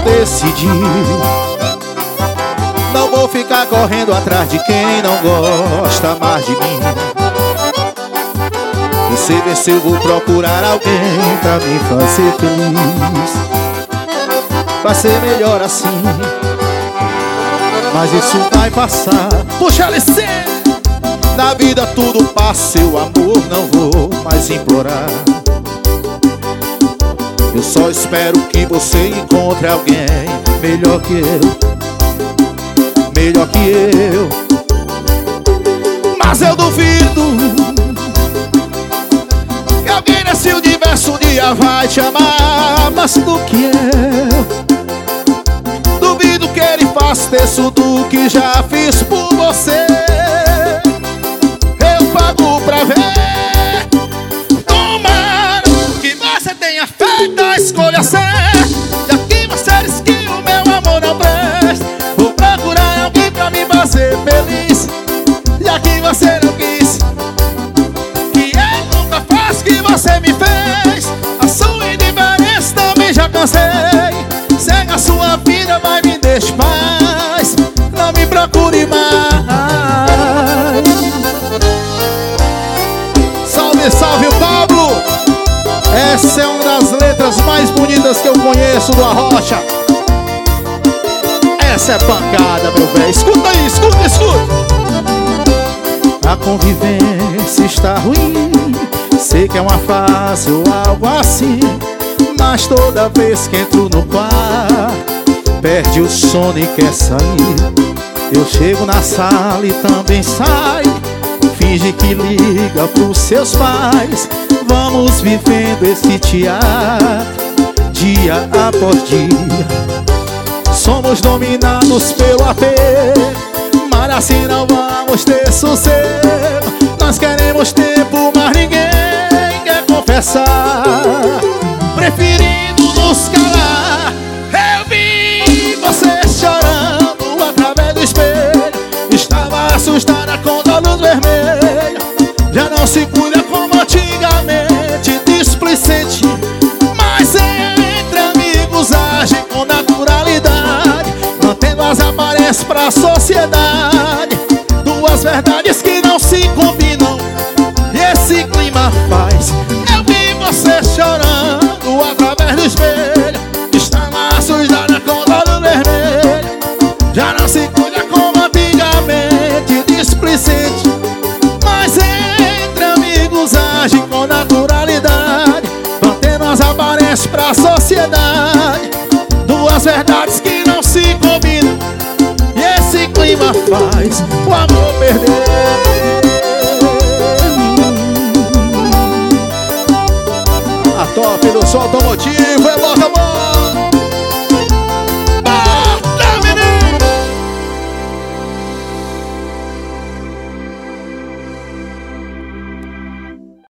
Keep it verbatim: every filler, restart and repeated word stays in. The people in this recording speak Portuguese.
decidi. Não vou ficar correndo atrás de quem não gosta mais de mim. E se vencer eu vou procurar alguém pra me fazer feliz. Vai ser melhor assim, mas isso vai passar. Puxa, L C! Na vida tudo passa, seu amor não vou mais implorar. Eu só espero que você encontre alguém melhor que eu, melhor que eu. Mas eu duvido que alguém nesse universo um dia vai te amar mais do que eu. Duvido que ele faça terço do que já fiz por você. Eu pago pra ver. Tomara que você tenha feito a escolha certa, já que você diz que o meu amor não presta. Vou procurar alguém pra me fazer feliz, já que você não quis, que eu nunca faço o que você me fez. A sua indiferença também já cansei. Segue a sua vida, vai me deixar em paz. Não me procure mais. Salve, salve, Pablo! Essa é uma das letras mais bonitas que eu conheço do Arrocha. Essa é pancada, meu velho. Escuta aí, escuta, escuta. A convivência está ruim, sei que é uma fase ou algo assim, mas toda vez que entro no quarto, perde o sono e quer sair. Eu chego na sala e também saio, finge que liga pros seus pais. Vamos vivendo esse teatro, dia após dia. Somos dominados pelo apego, mas assim não vamos ter sossego. Nós queremos tempo, mas ninguém quer confessar, preferindo nos calar. Eu vi você chorando através do espelho, estava assustada com a luz vermelha. Já não se cuida como antigamente, displicente, mas entre amigos age com naturalidade, mantendo as aparências pra sociedade. Duas verdades que não se combinam e esse clima faz. Eu vi você chorando através do espelho, estava assustada com a luz vermelha. Já não se cuida como antigamente, displicente, mas entre amigos age com naturalidade, mantendo as aparências pra sociedade. Duas verdades que não se combinam e esse clima faz o amor perder. A top do som automotivo é bota bom.